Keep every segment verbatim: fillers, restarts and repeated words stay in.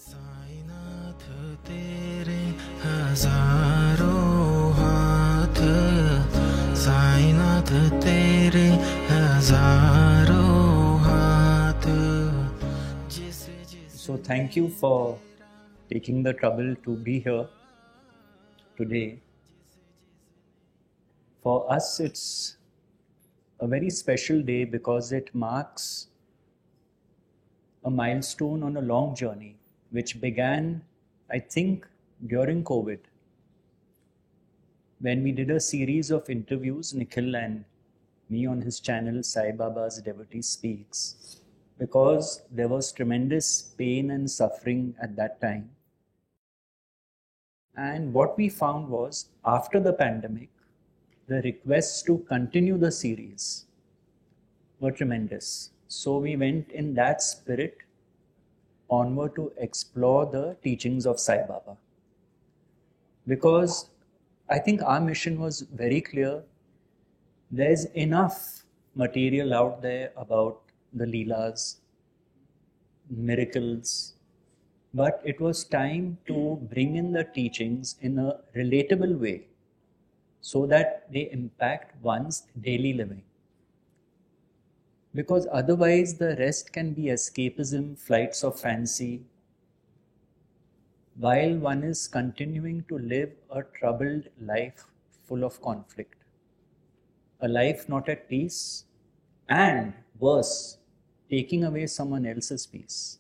साईनाथ तेरे हजारों हाथ, साईनाथ तेरे हजारों हाथ. So thank you for taking the trouble to be here today. For us, it's a very special day because it marks a milestone on a long journey, which began, I think, during COVID, when we did a series of interviews, Nikhil and me, on his channel, Sai Baba's Devotee Speaks, because there was tremendous pain and suffering at that time. And what we found was, after the pandemic, the requests to continue the series were tremendous. So we went in that spirit onward to explore the teachings of Sai Baba. Because I think our mission was very clear. There's enough material out there about the Leelas, miracles, but it was time to bring in the teachings in a relatable way so that they impact one's daily living. Because otherwise the rest can be escapism, flights of fancy, while one is continuing to live a troubled life full of conflict. A life not at peace, and worse, taking away someone else's peace.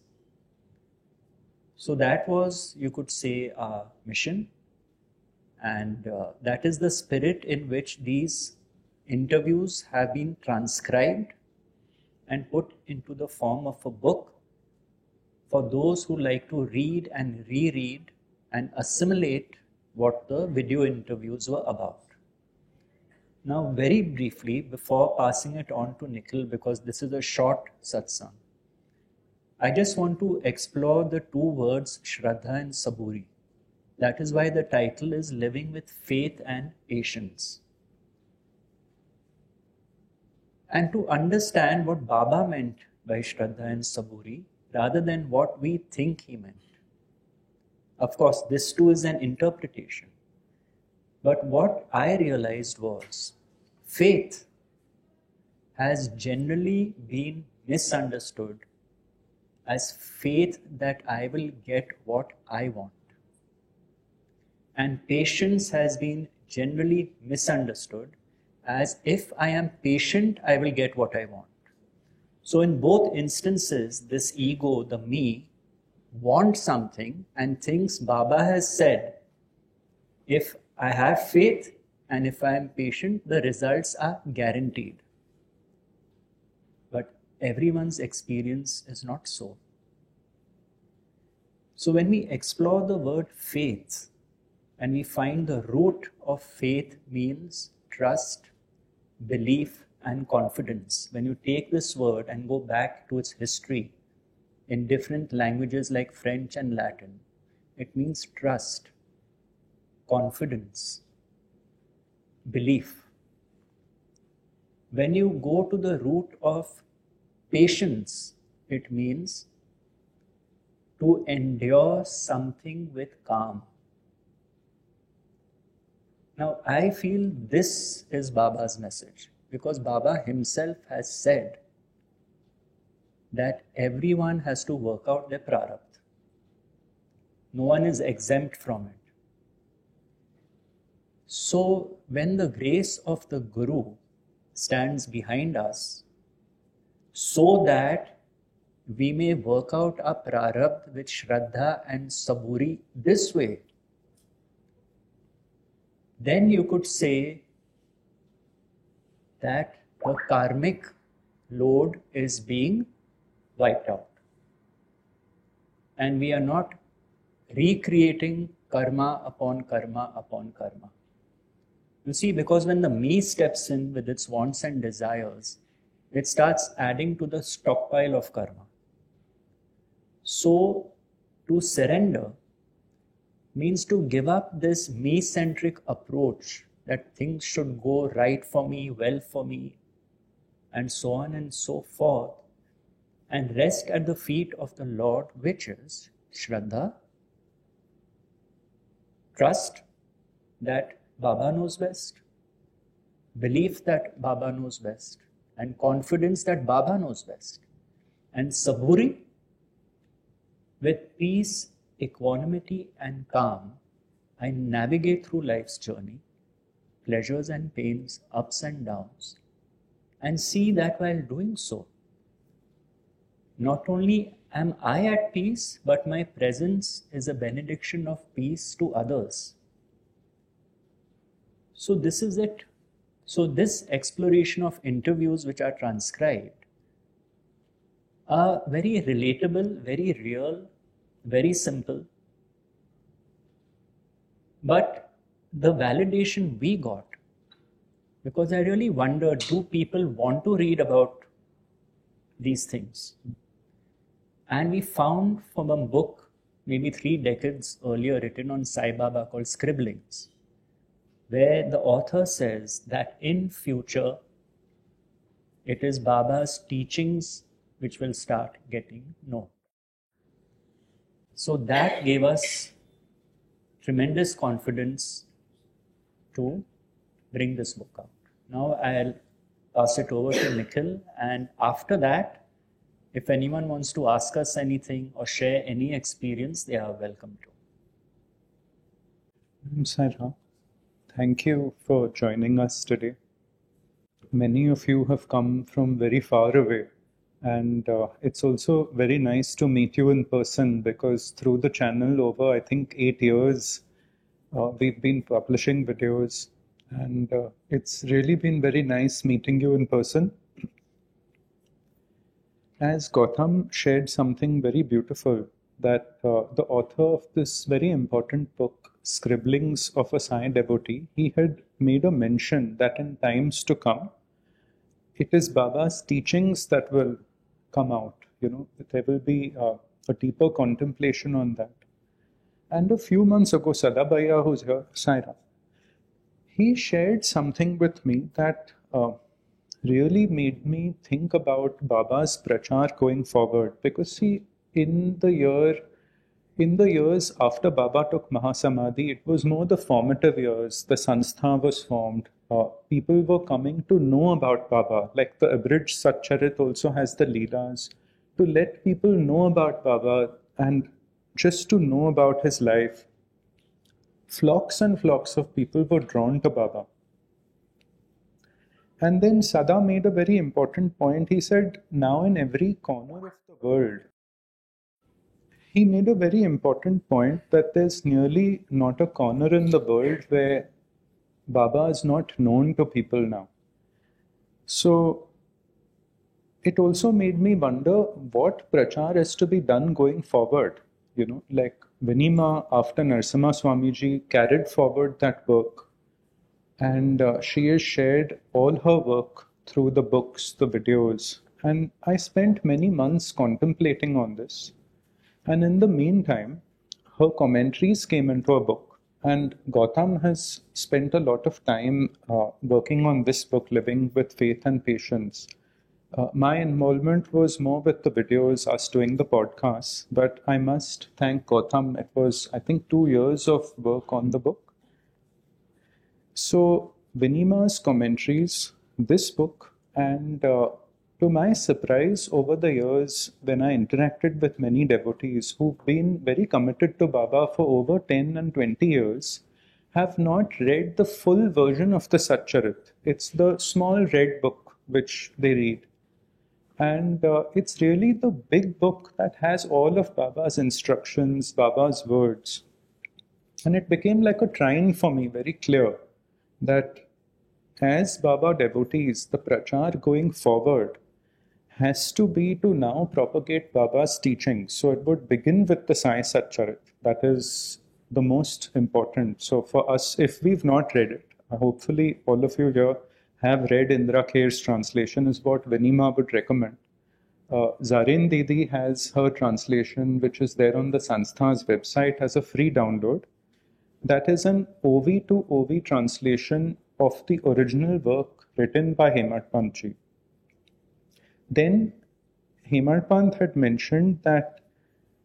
So that was, you could say, our mission. And uh, that is the spirit in which these interviews have been transcribed and put into the form of a book for those who like to read and reread and assimilate what the video interviews were about. Now, very briefly, before passing it on to Nikhil, because this is a short satsang, I just want to explore the two words Shraddha and Saburi. That is why the title is Living with Faith and Patience. And to understand what Baba meant by Shraddha and Saburi, rather than what we think he meant. Of course, this too is an interpretation. But what I realized was, faith has generally been misunderstood as faith that I will get what I want. And patience has been generally misunderstood as if I am patient, I will get what I want. So in both instances, this ego, the me, wants something and thinks Baba has said, if I have faith and if I am patient, the results are guaranteed. But everyone's experience is not so. So when we explore the word faith and we find the root of faith means trust, belief, and confidence. When you take this word and go back to its history in different languages like French and Latin, it means trust, confidence, belief. When you go to the root of patience, it means to endure something with calm. Now, I feel this is Baba's message, because Baba himself has said that everyone has to work out their prarabdha. No one is exempt from it. So, when the grace of the Guru stands behind us, so that we may work out our prarabdha with Shraddha and Saburi this way, then you could say that the karmic load is being wiped out. And we are not recreating karma upon karma upon karma. You see, because when the me steps in with its wants and desires, it starts adding to the stockpile of karma. So, to surrender means to give up this me-centric approach that things should go right for me, well for me, and so on and so forth, and rest at the feet of the Lord, which is Shraddha, trust that Baba knows best, belief that Baba knows best, and confidence that Baba knows best. And saburi, with peace, equanimity, and calm, I navigate through life's journey, pleasures and pains, ups and downs, and see that while doing so, not only am I at peace, but my presence is a benediction of peace to others. So this is it. So this exploration of interviews which are transcribed are very relatable, very real, very simple. But the validation we got, because I really wondered, do people want to read about these things? And we found from a book, maybe three decades earlier, written on Sai Baba called Scribblings, where the author says that in future, it is Baba's teachings which will start getting known. So that gave us tremendous confidence to bring this book out. Now I'll pass it over to Nikhil, and after that, if anyone wants to ask us anything or share any experience, they are welcome to. Sai Ram, thank you for joining us today. Many of you have come from very far away, and uh, it's also very nice to meet you in person, because through the channel over, I think, eight years, uh, we've been publishing videos, and uh, it's really been very nice meeting you in person. As Gautam shared something very beautiful, that uh, the author of this very important book, Scribblings of a Sai Devotee, he had made a mention that in times to come, it is Baba's teachings that will come out. You know, there will be uh, a deeper contemplation on that. And a few months ago, Sadabhaiya, who's here, Sai Ram, he shared something with me that uh, really made me think about Baba's prachar going forward. Because see, in the year, in the years after Baba took Mahasamadhi, it was more the formative years. The Sanstha was formed. Uh, people were coming to know about Baba. Like the abridged Satcharit also has the Leelas, to let people know about Baba and just to know about his life. Flocks and flocks of people were drawn to Baba. And then Sada made a very important point. He said, now in every corner of the world, he made a very important point that there's nearly not a corner in the world where Baba is not known to people now. So it also made me wonder what prachar is to be done going forward. You know, like Vinima, after Narasimha Swamiji, carried forward that work. And uh, she has shared all her work through the books, the videos. And I spent many months contemplating on this. And in the meantime, her commentaries came into a book. And Gautam has spent a lot of time uh, working on this book, Living with Faith and Patience. Uh, my involvement was more with the videos, us doing the podcasts. But I must thank Gautam. It was, I think, two years of work on the book. So, Vinima's commentaries, this book, and uh, to my surprise, over the years, when I interacted with many devotees who've been very committed to Baba for over ten and twenty years, have not read the full version of the Satcharit. It's the small red book which they read. And uh, it's really the big book that has all of Baba's instructions, Baba's words. And it became like a trine for me, very clear, that as Baba devotees, the prachar going forward has to be to now propagate Baba's teachings. So it would begin with the Sai Satcharit. That is the most important. So for us, if we've not read it, hopefully all of you here have read Indra Kher's translation, is what Vinima would recommend. Uh, Zareen Didi has her translation, which is there on the Sanstha's website as a free download. That is an O V to O V translation of the original work written by Hemant Pant Ji. Then Hemant Pant had mentioned that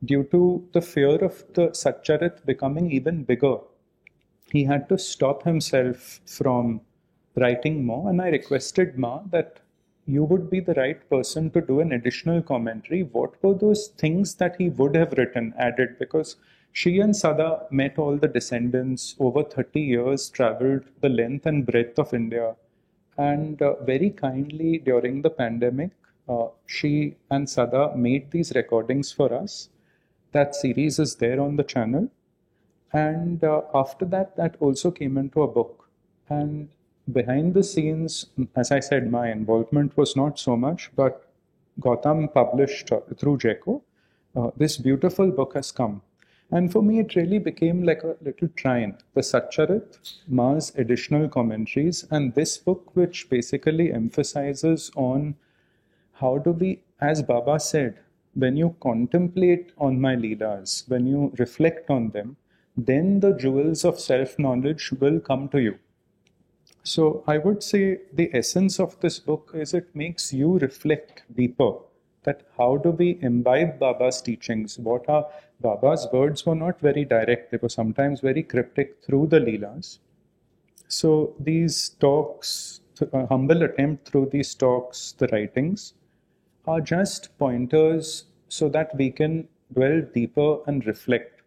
due to the fear of the Satcharit becoming even bigger, he had to stop himself from writing more. And I requested Ma that you would be the right person to do an additional commentary. What were those things that he would have written, added? Because she and Sada met all the descendants over thirty years, traveled the length and breadth of India. And uh, very kindly during the pandemic, uh, she and Sada made these recordings for us. That series is there on the channel. And uh, after that, that also came into a book. And behind the scenes, as I said, my involvement was not so much, but Gautam published uh, through Jeco. Uh, this beautiful book has come. And for me, it really became like a little trine. The Satcharit, Ma's additional commentaries, and this book, which basically emphasizes on how do we, as Baba said, when you contemplate on my Leelas, when you reflect on them, then the jewels of self-knowledge will come to you. So I would say the essence of this book is it makes you reflect deeper. That how do we imbibe Baba's teachings? What are Baba's words were not very direct. They were sometimes very cryptic through the Leelas. So these talks, a humble attempt through these talks, the writings, are just pointers so that we can dwell deeper and reflect.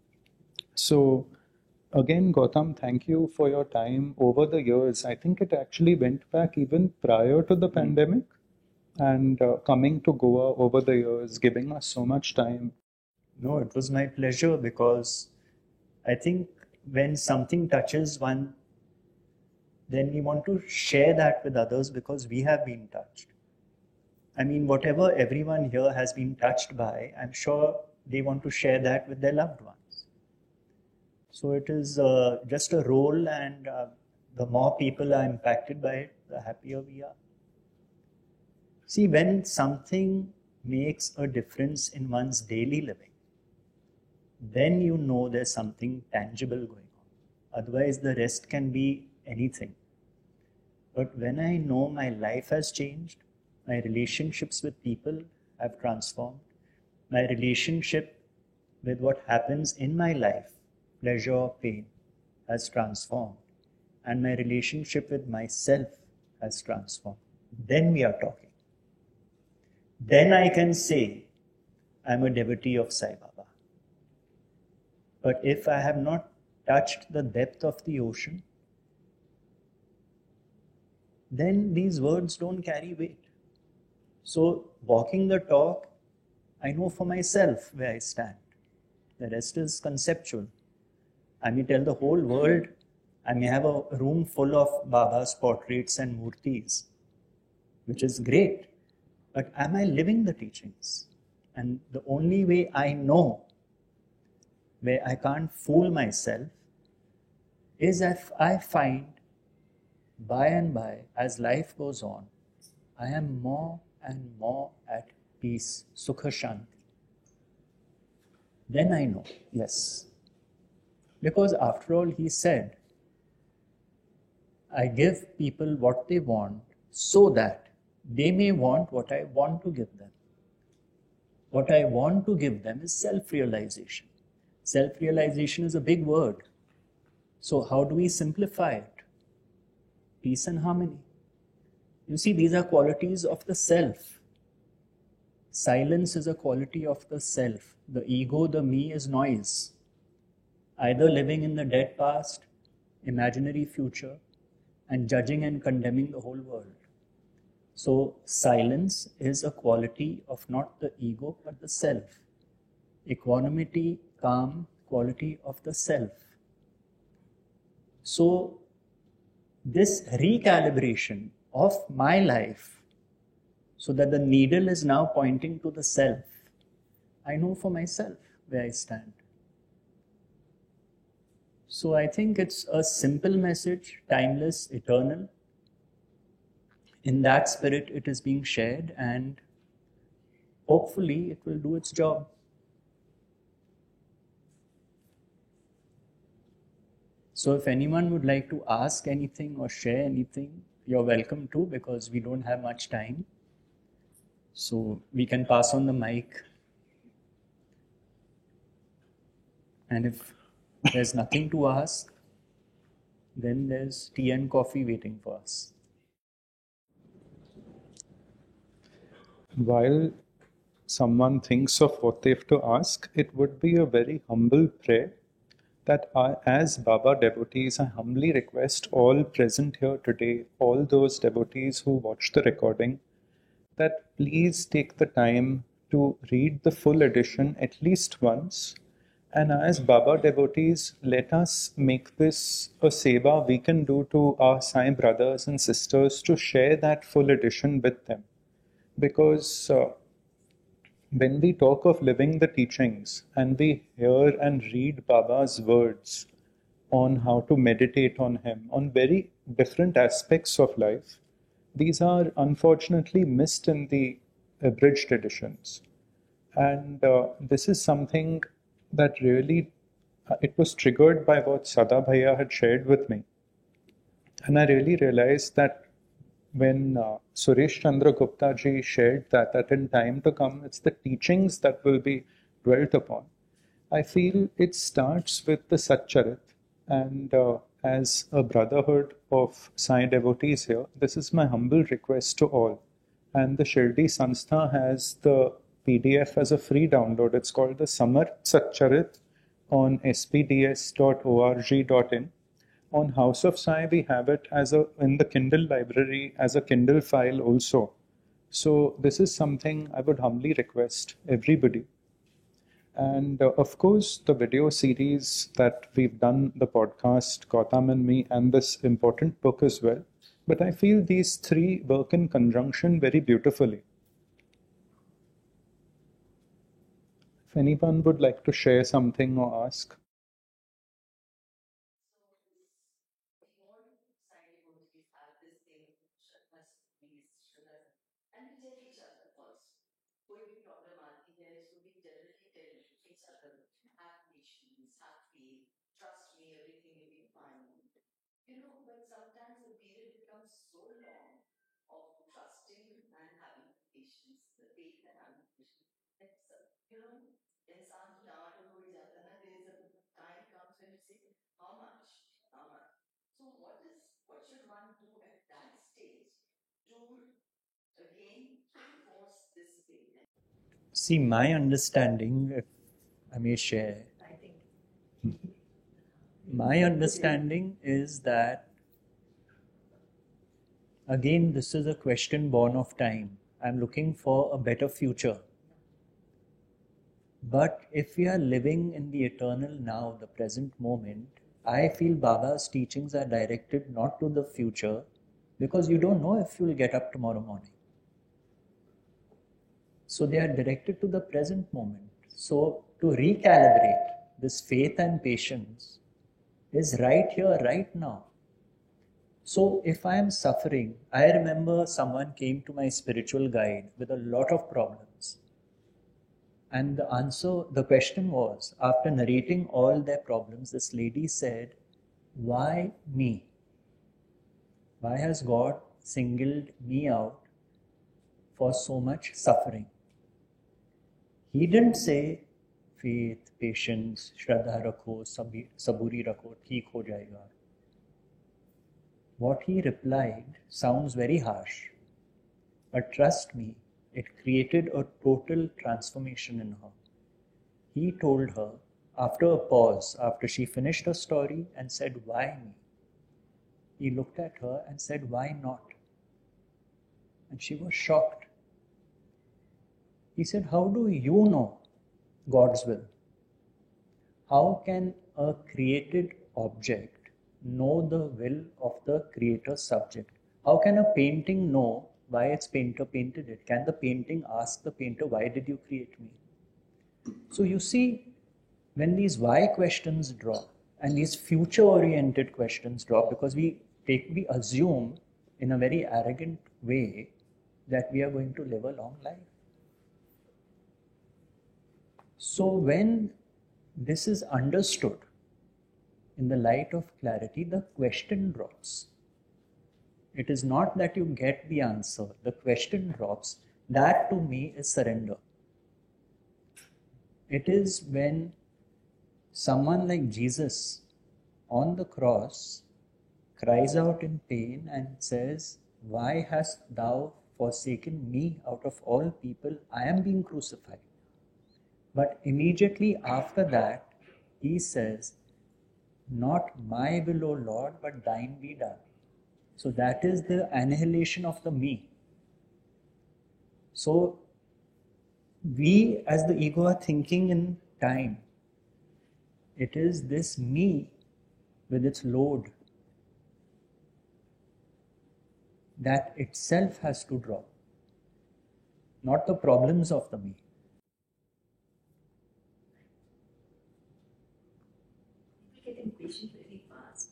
So again, Gautam, thank you for your time over the years. I think it actually went back even prior to the mm. pandemic. And uh, coming to Goa over the years, giving us so much time. No, it was my pleasure, because I think when something touches one, then we want to share that with others because we have been touched. I mean, whatever everyone here has been touched by, I'm sure they want to share that with their loved ones. So it is uh, just a role, and uh, the more people are impacted by it, the happier we are. See, when something makes a difference in one's daily living, then you know there's something tangible going on. Otherwise, the rest can be anything. But when I know my life has changed, my relationships with people have transformed, my relationship with what happens in my life, pleasure or pain, has transformed, and my relationship with myself has transformed, then we are talking. Then I can say, I'm a devotee of Sai Baba. But if I have not touched the depth of the ocean, then these words don't carry weight. So walking the talk, I know for myself where I stand. The rest is conceptual. I may tell the whole world, I may have a room full of Baba's portraits and murtis, which is great. But am I living the teachings? And the only way I know where I can't fool myself is if I find by and by, as life goes on, I am more and more at peace, Sukha Shanti. Then I know, yes. Because after all, he said, I give people what they want so that they may want what I want to give them. What I want to give them is self-realization. Self-realization is a big word. So how do we simplify it? Peace and harmony. You see, these are qualities of the self. Silence is a quality of the self. The ego, the me, is noise. Either living in the dead past, imaginary future, and judging and condemning the whole world. So silence is a quality of not the ego, but the self. Equanimity, calm, quality of the self. So this recalibration of my life, so that the needle is now pointing to the self, I know for myself where I stand. So I think it's a simple message, timeless, eternal. In that spirit, it is being shared, and hopefully it will do its job. So if anyone would like to ask anything or share anything, you're welcome to, because we don't have much time. So we can pass on the mic. And if there's nothing to ask, then there's tea and coffee waiting for us. While someone thinks of what they have to ask, it would be a very humble prayer that I, as Baba devotees, I humbly request all present here today, all those devotees who watch the recording, that please take the time to read the full edition at least once. And as Baba devotees, let us make this a seva we can do to our Sai brothers and sisters to share that full edition with them. Because uh, when we talk of living the teachings and we hear and read Baba's words on how to meditate on him, on very different aspects of life, these are unfortunately missed in the abridged editions. And uh, this is something that really, uh, it was triggered by what Sada Bhaiya had shared with me. And I really realized that when uh, Suresh Chandra Gupta ji shared that, that in time to come, it's the teachings that will be dwelt upon. I feel it starts with the Satcharit. And uh, as a brotherhood of Sai devotees here, this is my humble request to all. And the Shirdi Sanstha has the P D F as a free download. It's called the Samarth Satcharit on s p d s dot org dot in. On House of Sai, we have it as a in the Kindle library as a Kindle file also. So this is something I would humbly request everybody. And uh, of course, the video series that we've done, the podcast, Gautam and me, and this important book as well. But I feel these three work in conjunction very beautifully. If anyone would like to share something or ask. See, my understanding, if I may share, my understanding is that, again, this is a question born of time. I'm looking for a better future. But if we are living in the eternal now, the present moment, I feel Baba's teachings are directed not to the future, because you don't know if you'll get up tomorrow morning. So they are directed to the present moment. So to recalibrate this faith and patience is right here, right now. So if I am suffering, I remember someone came to my spiritual guide with a lot of problems. And the answer, the question was, after narrating all their problems, this lady said, why me? Why has God singled me out for so much suffering? He didn't say, faith, patience, shraddha rakho, saburi rakho, theek ho jayega. What he replied sounds very harsh, but trust me, it created a total transformation in her. He told her, after a pause, after she finished her story and said, why me? He looked at her and said, why not? And she was shocked. He said, how do you know God's will? How can a created object know the will of the creator subject? How can a painting know why its painter painted it? Can the painting ask the painter, why did you create me? So you see, when these why questions drop and these future-oriented questions drop, because we take, we assume in a very arrogant way that we are going to live a long life. So when this is understood in the light of clarity, the question drops. It is not that you get the answer, the question drops. That to me is surrender. It is when someone like Jesus on the cross cries out in pain and says, "Why hast thou forsaken me out of all people? I am being crucified." But immediately after that, he says, "Not my will, O Lord, but thine be done." So that is the annihilation of the me. So we as the ego are thinking in time. It is this me with its load that itself has to drop, not the problems of the me. People get impatient very fast.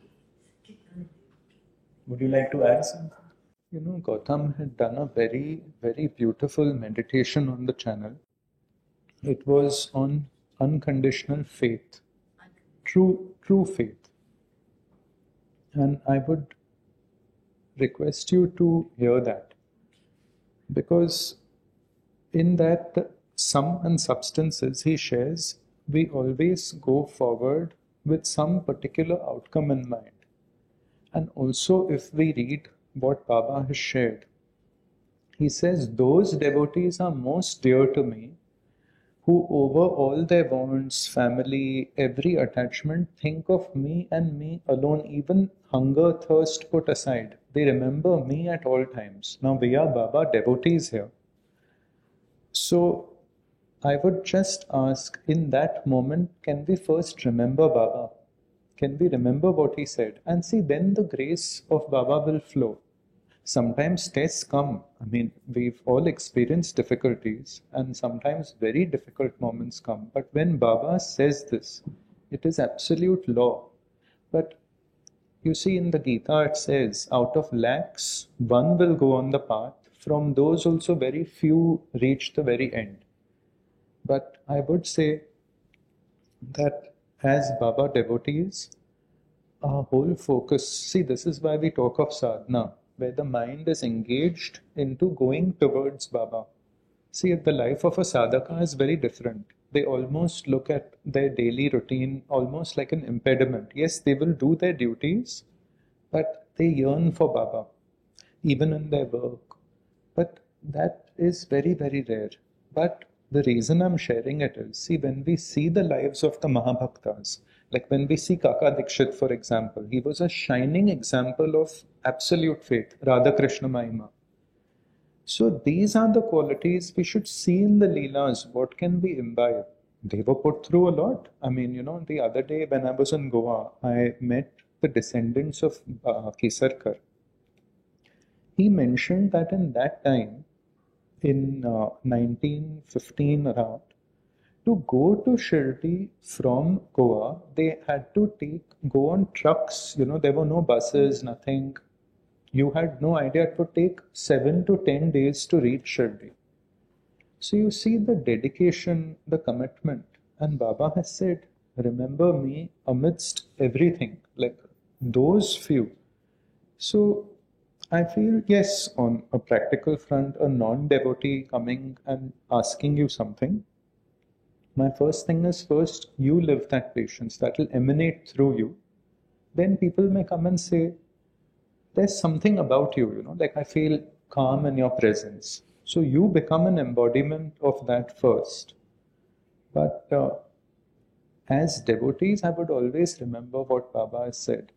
Would you like to add something? You know, Gautam had done a very, very beautiful meditation on the channel. It was on unconditional faith, true, true faith. And I would request you to hear that, because in that sum and substances he shares, we always go forward with some particular outcome in mind. And also, if we read what Baba has shared, he says, "Those devotees are most dear to me who over all their wants, family, every attachment, think of me and me alone, even hunger, thirst put aside. They remember me at all times." Now we are Baba devotees here. So I would just ask, in that moment, can we first remember Baba? Can we remember what he said? And see, then the grace of Baba will flow. Sometimes tests come. I mean, we've all experienced difficulties, and sometimes very difficult moments come. But when Baba says this, it is absolute law. But you see, in the Gita it says, out of lakhs, one will go on the path. From those also very few reach the very end. But I would say that as Baba devotees, our whole focus, see, this is why we talk of sadhana, where the mind is engaged into going towards Baba. See, the life of a sadhaka is very different. They almost look at their daily routine almost like an impediment. Yes, they will do their duties, but they yearn for Baba, even in their work. But that is very, very rare. But the reason I'm sharing it is, see, when we see the lives of the Mahabhaktas, like when we see Kaka Dikshit, for example, he was a shining example of absolute faith, Radha Krishna Mahima. So these are the qualities we should see in the Leelas. What can we imbibe? They were put through a lot. I mean, you know, the other day when I was in Goa, I met the descendants of uh, Kesarkar. He mentioned that in that time, in uh, nineteen fifteen around, to go to Shirdi from Goa, they had to take go on trucks. You know, there were no buses, nothing. You had no idea. It would take seven to ten days to reach Shirdi. So you see the dedication, the commitment. And Baba has said, remember me amidst everything, like those few. So I feel, yes, on a practical front, a non-devotee coming and asking you something, my first thing is, first you live that patience, that will emanate through you. Then people may come and say, there's something about you, you know, like I feel calm in your presence. So you become an embodiment of that first. But uh, as devotees, I would always remember what Baba has said.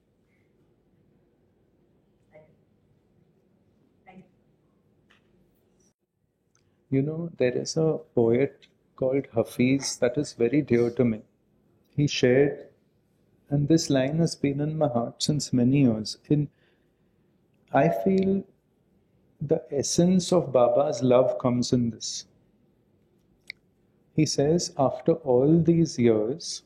You know, there is a poet called Hafiz that is very dear to me. He shared, and this line has been in my heart since many years. In, I feel the essence of Baba's love comes in this. He says, after all these years,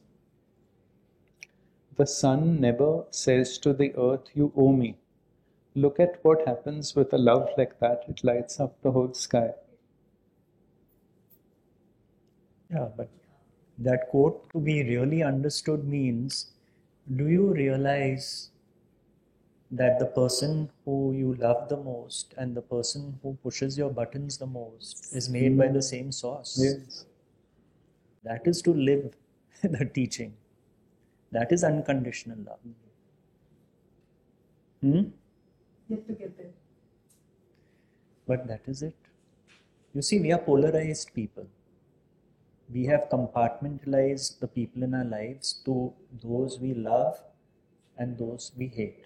the sun never says to the earth, you owe me. Look at what happens with a love like that. It lights up the whole sky. Yeah, but that quote to be really understood means, do you realize that the person who you love the most and the person who pushes your buttons the most is made by the same source? Yes. That is to live the teaching. That is unconditional love. Hmm? Yet to get there. But that is it. You see, we are polarized people. We have compartmentalized the people in our lives to those we love and those we hate.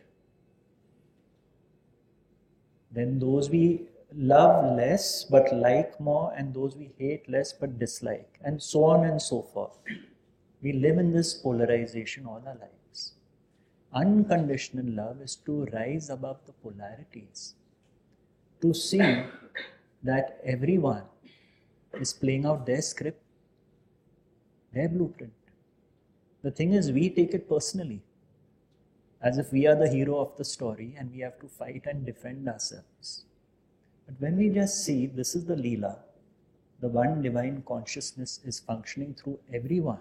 Then those we love less but like more, and those we hate less but dislike, and so on and so forth. We live in this polarization all our lives. Unconditional love is to rise above the polarities, to see that everyone is playing out their script, their blueprint. The thing is, we take it personally, as if we are the hero of the story and we have to fight and defend ourselves. But when we just see this is the Leela, the one divine consciousness is functioning through everyone,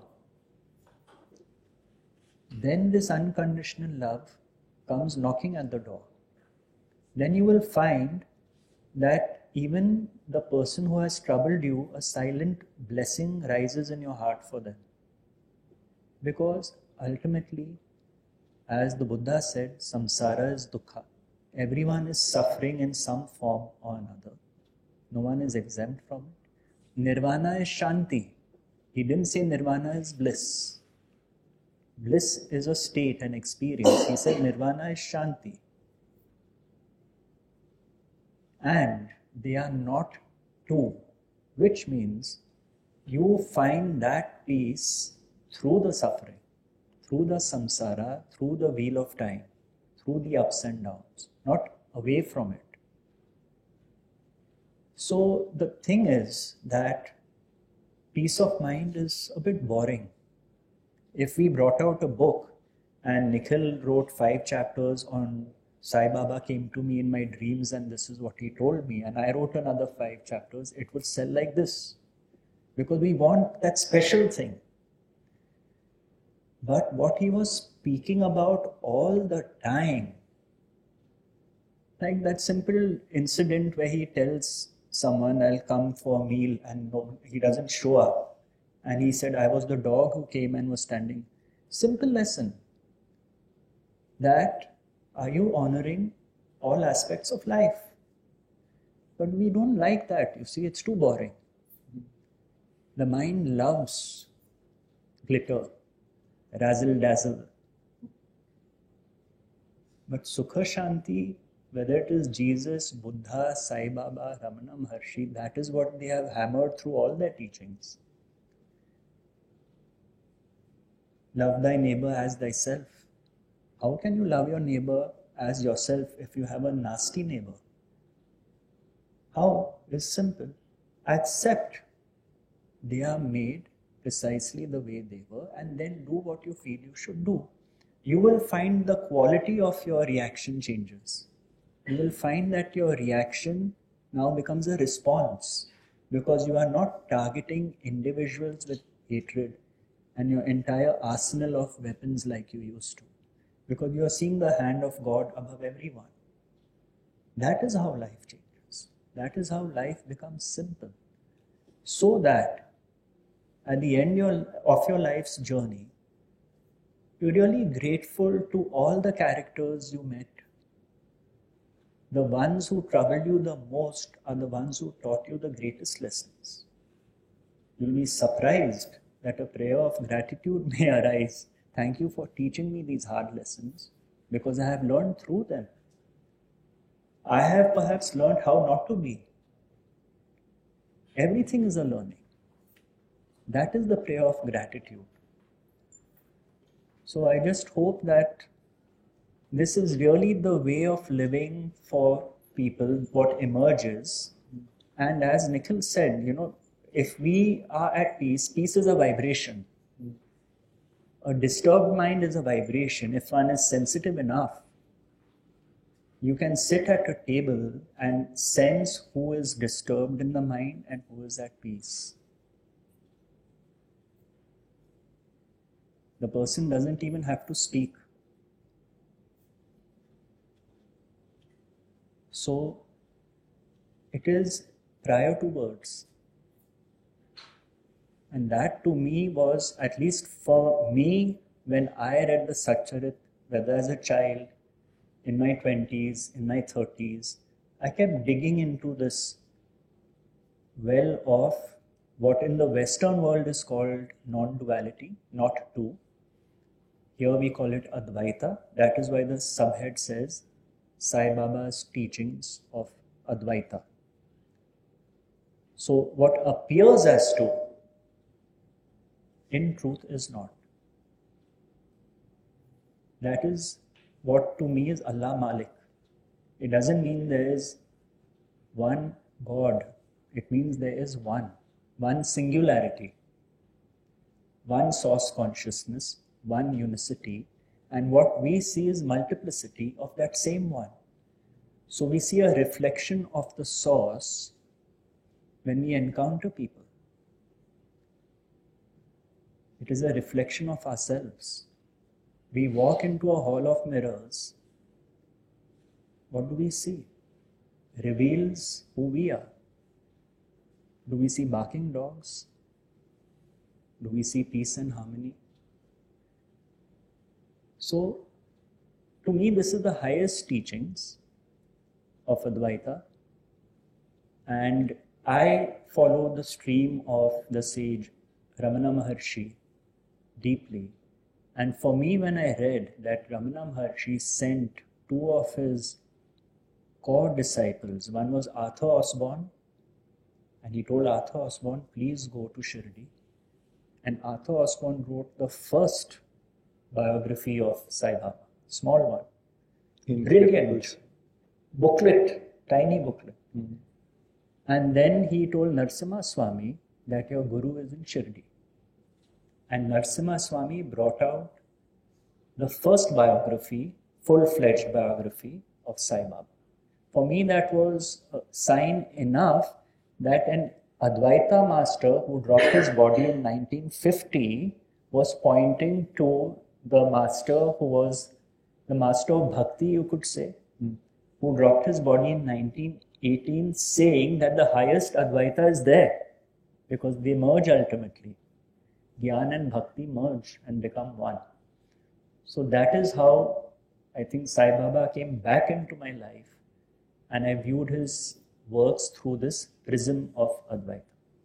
then this unconditional love comes knocking at the door. Then you will find that even the person who has troubled you, a silent blessing rises in your heart for them. Because ultimately, as the Buddha said, samsara is dukkha. Everyone is suffering in some form or another. No one is exempt from it. Nirvana is shanti. He didn't say nirvana is bliss. Bliss is a state, an experience. He said nirvana is shanti. And they are not two, which means you find that peace through the suffering, through the samsara, through the wheel of time, through the ups and downs, not away from it. So the thing is that peace of mind is a bit boring. If we brought out a book and Nikhil wrote five chapters on Sai Baba came to me in my dreams and this is what he told me, and I wrote another five chapters, it would sell like this. Because we want that special thing. But what he was speaking about all the time, like that simple incident where he tells someone, I'll come for a meal, and no, he doesn't show up. And he said, I was the dog who came and was standing. Simple lesson. That are you honoring all aspects of life? But we don't like that. You see, it's too boring. The mind loves glitter, razzle dazzle. But Sukha Shanti, whether it is Jesus, Buddha, Sai Baba, Ramana Maharshi, that is what they have hammered through all their teachings. Love thy neighbor as thyself. How can you love your neighbor as yourself if you have a nasty neighbor? How? It's simple. Accept they are made precisely the way they were, and then do what you feel you should do. You will find the quality of your reaction changes. You will find that your reaction now becomes a response, because you are not targeting individuals with hatred and your entire arsenal of weapons like you used to. Because you are seeing the hand of God above everyone. That is how life changes. That is how life becomes simple. So that at the end of your life's journey, you're really grateful to all the characters you met. The ones who troubled you the most are the ones who taught you the greatest lessons. You'll be surprised that a prayer of gratitude may arise. Thank you for teaching me these hard lessons, because I have learned through them. I have perhaps learned how not to be. Everything is a learning. That is the prayer of gratitude. So I just hope that this is really the way of living for people, what emerges. And as Nikhil said, you know, if we are at peace, peace is a vibration. A disturbed mind is a vibration. If one is sensitive enough, you can sit at a table and sense who is disturbed in the mind and who is at peace. The person doesn't even have to speak. So, it is prior to words. And that to me was, at least for me, when I read the Satcharit, whether as a child, in my twenties, in my thirties, I kept digging into this well of what in the Western world is called non-duality, not two. Here we call it Advaita. That is why the subhead says Sai Baba's teachings of Advaita. So what appears as two, in truth is not. That is what to me is Allah Malik. It doesn't mean there is one God. It means there is one, one singularity, one source consciousness, one unicity, and what we see is multiplicity of that same one. So we see a reflection of the source when we encounter people. It is a reflection of ourselves. We walk into a hall of mirrors. What do we see? Reveals who we are. Do we see barking dogs? Do we see peace and harmony? So, to me, this is the highest teachings of Advaita, and I follow the stream of the sage Ramana Maharshi deeply. And for me, when I read that Ramana Maharshi sent two of his core disciples, one was Arthur Osborne, and he told Arthur Osborne, please go to Shirdi. And Arthur Osborne wrote the first biography of Sai Baba, small one, brilliant booklet, tiny booklet. Mm-hmm. And then he told Narasimha Swami that your guru is in Shirdi. And Narasimha Swami brought out the first biography, full-fledged biography of Sai Baba. For me, that was a sign enough that an Advaita master who dropped his body in nineteen fifty was pointing to the master who was the master of Bhakti, you could say, mm. who dropped his body in nineteen eighteen, saying that the highest Advaita is there because they merge ultimately. Gyan and Bhakti merge and become one. So that is how I think Sai Baba came back into my life, and I viewed his works through this prism of Advaita.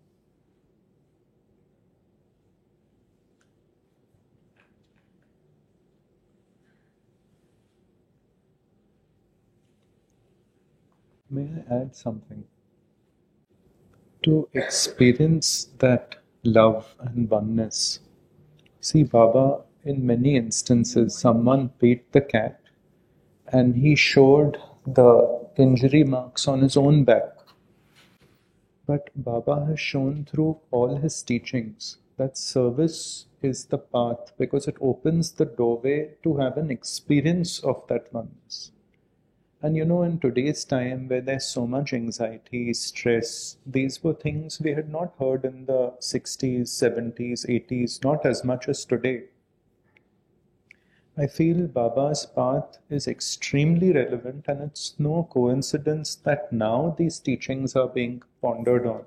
May I add something? To experience that love and oneness, see, Baba, in many instances, someone beat the cat and he showed the injury marks on his own back. But Baba has shown through all his teachings that service is the path because it opens the doorway to have an experience of that oneness. And you know, in today's time where there's so much anxiety, stress, these were things we had not heard in the sixties, seventies, eighties, not as much as today. I feel Baba's path is extremely relevant, and it's no coincidence that now these teachings are being pondered on.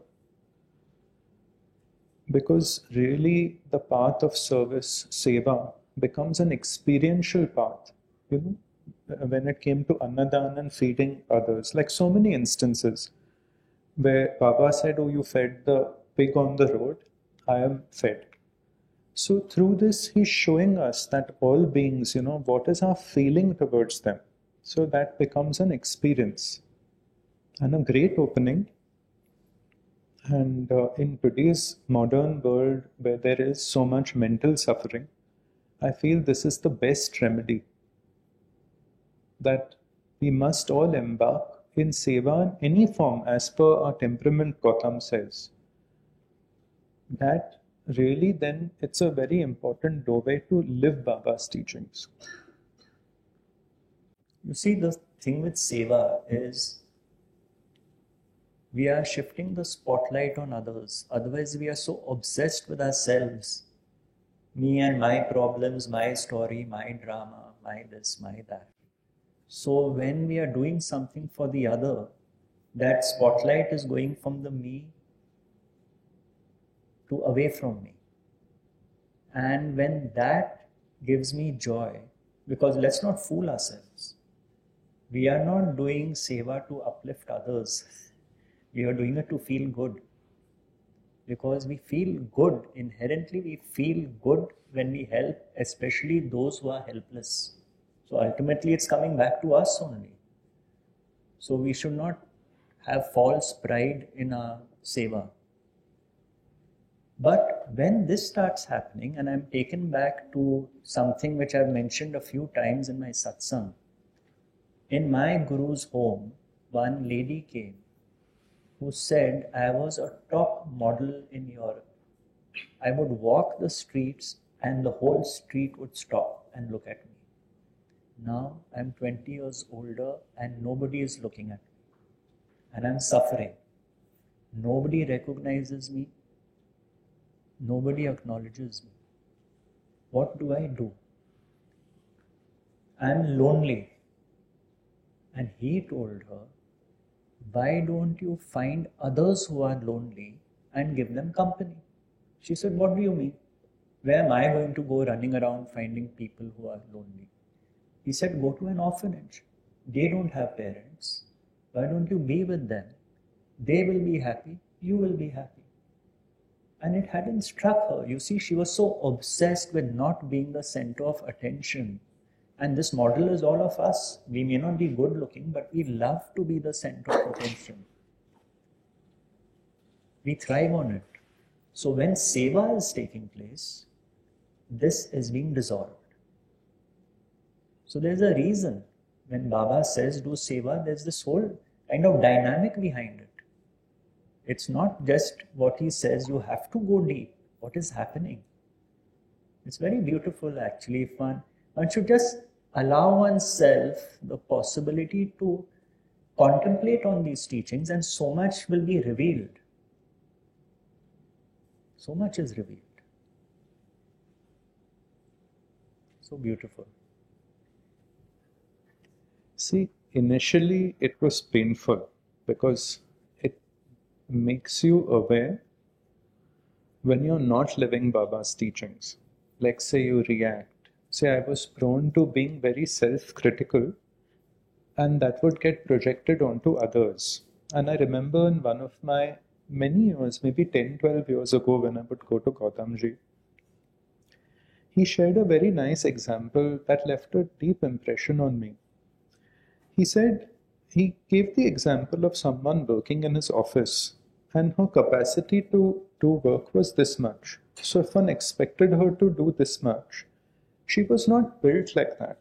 Because really the path of service, seva, becomes an experiential path, you know. When it came to Annadan and feeding others, like so many instances where Baba said, oh, you fed the pig on the road, I am fed. So through this, he's showing us that all beings, you know, what is our feeling towards them? So that becomes an experience and a great opening. And uh, in today's modern world where there is so much mental suffering, I feel this is the best remedy. That we must all embark in seva in any form as per our temperament, Gautam says. That really then it's a very important doorway to live Baba's teachings. You see, the thing with seva is we are shifting the spotlight on others. Otherwise, we are so obsessed with ourselves. Me and my problems, my story, my drama, my this, my that. So when we are doing something for the other, that spotlight is going from the me to away from me. And when that gives me joy, because let's not fool ourselves. We are not doing seva to uplift others. We are doing it to feel good. Because we feel good, inherently we feel good when we help, especially those who are helpless. So ultimately it's coming back to us only. So we should not have false pride in our seva. But when this starts happening, and I'm taken back to something which I've mentioned a few times in my satsang. In my guru's home, one lady came who said I was a top model in Europe. I would walk the streets and the whole street would stop and look at me. Now I'm twenty years older and nobody is looking at me. And I'm suffering. Nobody recognizes me. Nobody acknowledges me. What do I do? I'm lonely. And he told her, why don't you find others who are lonely and give them company? She said, what do you mean? Where am I going to go running around finding people who are lonely? He said, go to an orphanage. They don't have parents. Why don't you be with them? They will be happy. You will be happy. And it hadn't struck her. You see, she was so obsessed with not being the center of attention. And this model is all of us. We may not be good looking, but we love to be the center of attention. We thrive on it. So when seva is taking place, this is being dissolved. So there's a reason. When Baba says do seva, there's this whole kind of dynamic behind it. It's not just what he says, you have to go deep. What is happening? It's very beautiful actually. If one, one should just allow oneself the possibility to contemplate on these teachings, and so much will be revealed. So much is revealed. So beautiful. See, initially it was painful because it makes you aware when you're not living Baba's teachings. Like say you react. Say I was prone to being very self-critical, and that would get projected onto others. And I remember in one of my many years, maybe ten, twelve years ago when I would go to Gautamji, he shared a very nice example that left a deep impression on me. He said, he gave the example of someone working in his office and her capacity to do work was this much. So if one expected her to do this much, she was not built like that.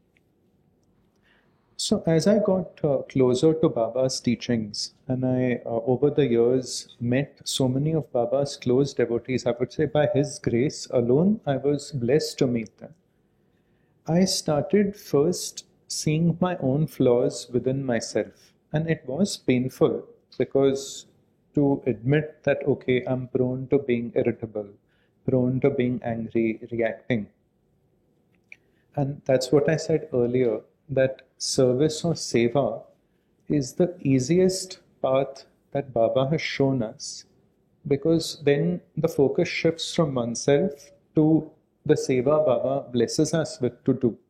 So as I got uh, closer to Baba's teachings and I uh, over the years met so many of Baba's close devotees, I would say by his grace alone I was blessed to meet them. I started first seeing my own flaws within myself, and it was painful because to admit that okay, I'm prone to being irritable, prone to being angry, reacting. And that's what I said earlier, that service or seva is the easiest path that Baba has shown us, because then the focus shifts from oneself to the seva Baba blesses us with to do.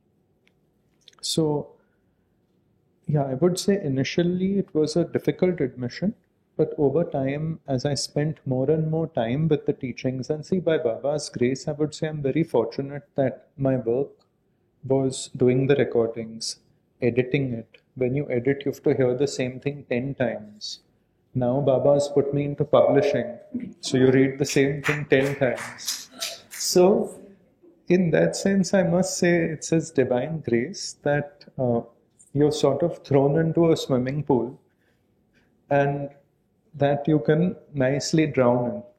So, yeah, I would say initially it was a difficult admission, but over time, as I spent more and more time with the teachings, and see, by Baba's grace, I would say I'm very fortunate that my work was doing the recordings, editing it. When you edit, you have to hear the same thing ten times. Now Baba's put me into publishing, so you read the same thing ten times. So, in that sense, I must say it's His divine grace that uh, you're sort of thrown into a swimming pool and that you can nicely drown in.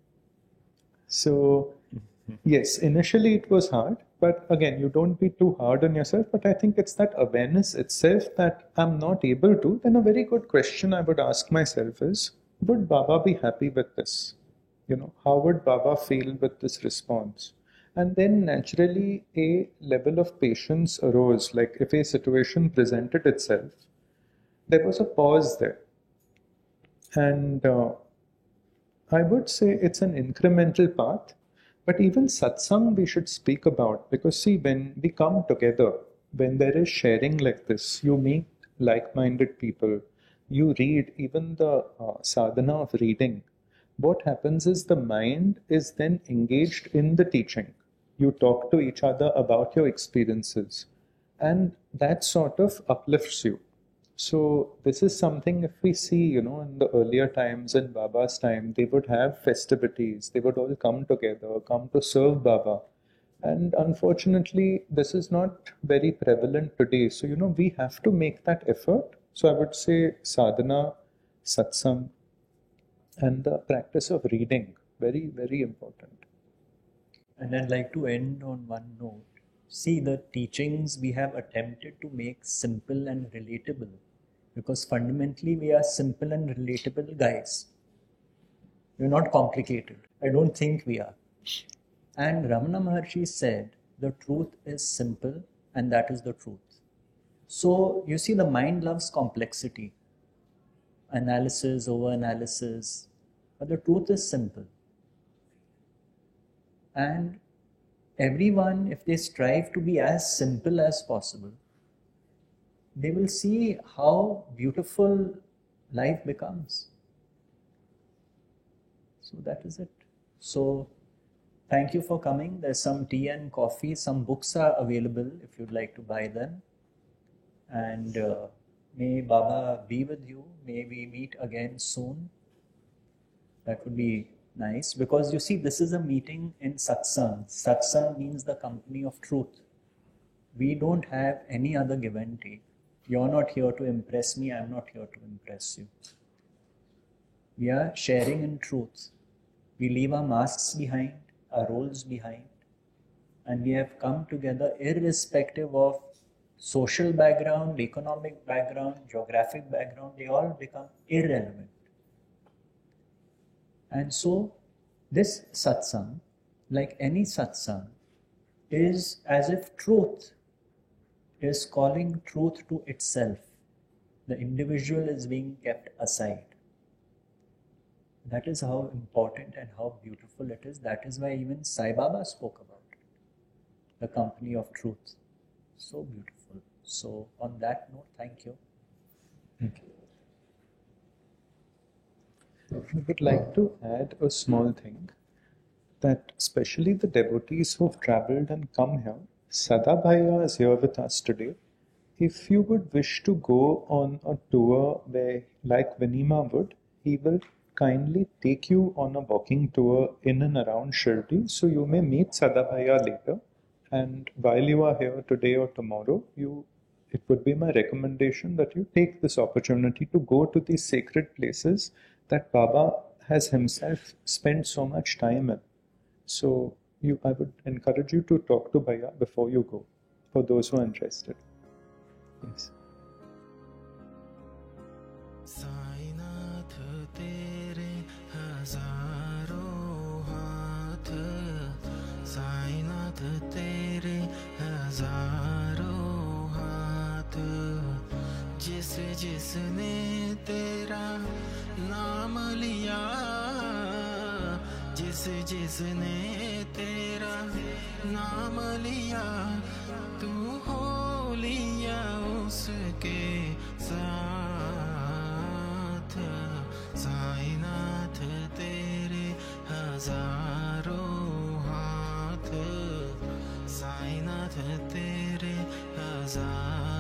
So, yes, initially it was hard, but again, you don't be too hard on yourself. But I think it's that awareness itself that I'm not able to. Then a very good question I would ask myself is, would Baba be happy with this? You know, how would Baba feel with this response? And then naturally a level of patience arose. Like if a situation presented itself, there was a pause there. And uh, I would say it's an incremental path, but even satsang we should speak about, because see, when we come together, when there is sharing like this, you meet like-minded people, you read, even the uh, sadhana of reading, what happens is the mind is then engaged in the teaching. You talk to each other about your experiences, and that sort of uplifts you. So this is something, if we see, you know, in the earlier times, in Baba's time, they would have festivities, they would all come together, come to serve Baba. And unfortunately, this is not very prevalent today. So, you know, we have to make that effort. So I would say sadhana, satsang, and the practice of reading, very, very important. And I'd like to end on one note. See, the teachings we have attempted to make simple and relatable, because fundamentally we are simple and relatable guys. We're not complicated. I don't think we are. And Ramana Maharshi said, the truth is simple, and that is the truth. So, you see, the mind loves complexity, analysis over analysis, but the truth is simple. And everyone, if they strive to be as simple as possible, they will see how beautiful life becomes. So that is it. So thank you for coming. There's some tea and coffee. Some books are available if you'd like to buy them. And uh, may Baba be with you. May we meet again soon. That would be nice, because you see, this is a meeting in satsang. Satsang means the company of truth. We don't have any other give and take. You're not here to impress me, I'm not here to impress you. We are sharing in truth. We leave our masks behind, our roles behind, and we have come together irrespective of social background, economic background, geographic background. They all become irrelevant. And so, this satsang, like any satsang, is as if truth is calling truth to itself. The individual is being kept aside. That is how important and how beautiful it is. That is why even Sai Baba spoke about it. The company of truth. So beautiful. So, on that note, thank you. Thank you. I would like to add a small thing, that especially the devotees who've traveled and come here, Sada Bhaiya is here with us today. If you would wish to go on a tour where, like Vinima would, he will kindly take you on a walking tour in and around Shirdi, so you may meet Sada Bhaiya later. And while you are here today or tomorrow, you it would be my recommendation that you take this opportunity to go to these sacred places that Baba has himself spent so much time in. So you, I would encourage you to talk to Bhaiya before you go, for those who are interested. Yes. Sainath तेरे हजारों हाथ, साईनाथ तेरे हजारों हाथ, जिस जिसने तेरा नाम लिया, जिस जिसने तेरा नाम लिया, तू हो लिया उसके साथ। साईनाथ तेरे हजारों हाथ, साईनाथ तेरे हजार